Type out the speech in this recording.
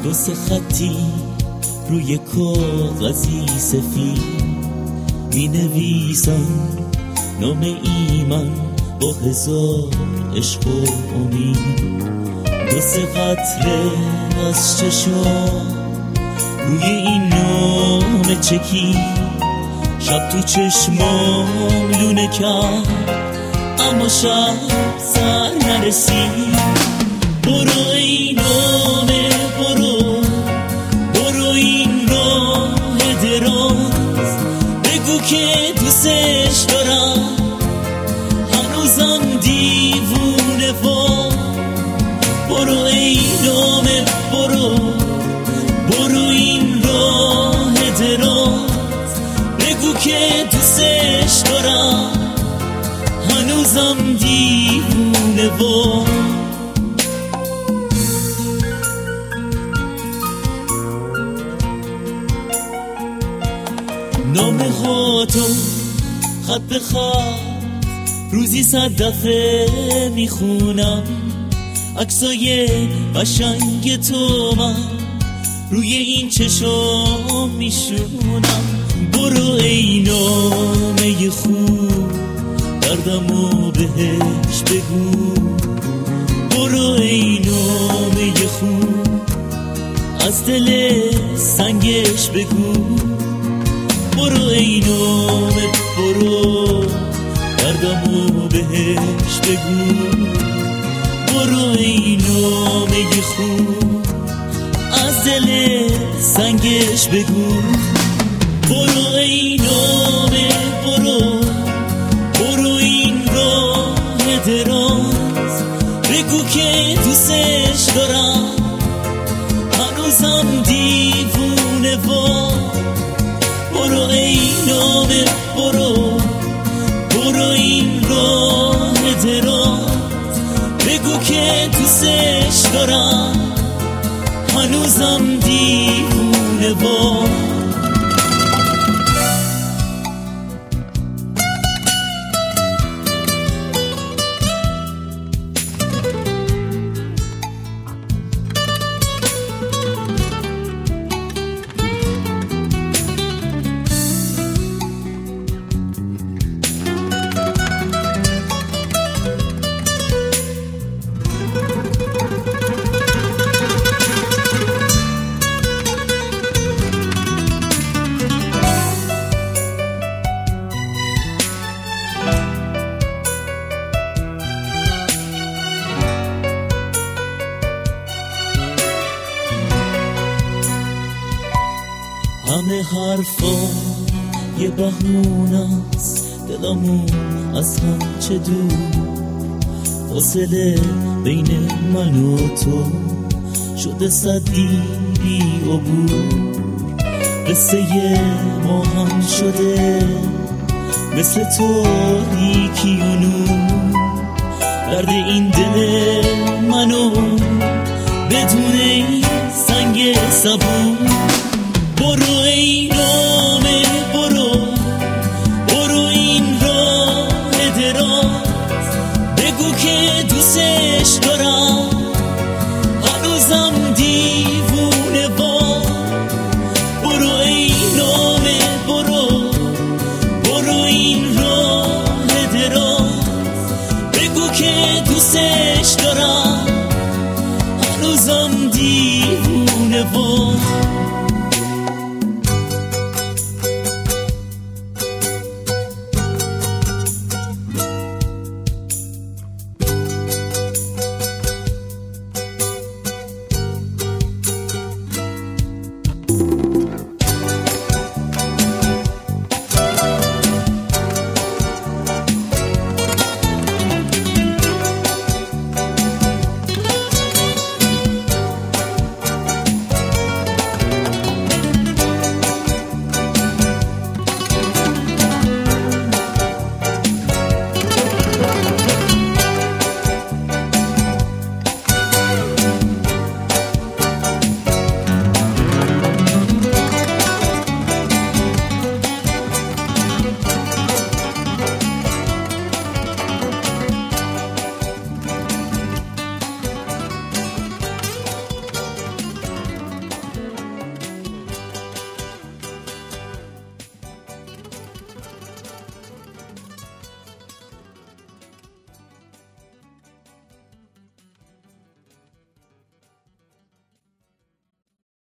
دو سه خطی روی کاغذی سفید می نویسم نام ایمن با هزار عشق و امید. دو سه قطره از چشام روی این نام چکید. شب تو چشمام لونه کرد اما شب سر نرسید. برو ای نامه برو این راه دراز، بگو که دوستش دارم هنوزم دیوونه وام. برو ای نامه برو این راه دراز، بگو که دوستش دارم هنوزم دیوونه وام. نامه هاتو خط به خط روزی 100 دفعه میخونم. عکسای قشنگ تو من روی این چشام میشونم. برو ای نامه خوب دردمو بهش بگو. برو ای نامه خوب از دل سنگش بگو. برو ای نامه دردمو بهش بگو. برو ای نامه خوب از دل سنگش بگو. برو ای نامه برو این راه دراز، بگو که دوستش دارم هنوزم دیوونه وام. برو ای نامه برو این راه دراز، بگو که دوستش دارم هنوزم دیوونه وام. همه حرفا یه بهونه‌ست، دلمون از هم چه دور. فاصله بین من و تو شده صدی بی عبور. قصه ما هم شده مثل تاریکی و نور. درد این دل منو بدون این سنگ صبور. برو ای نامه برو این راه دراز، بگو که دوستش دارم هنوزم دیوونه وام. برو ای نامه برو این راه دراز، بگو که دوستش دارم هنوزم دیوونه وام.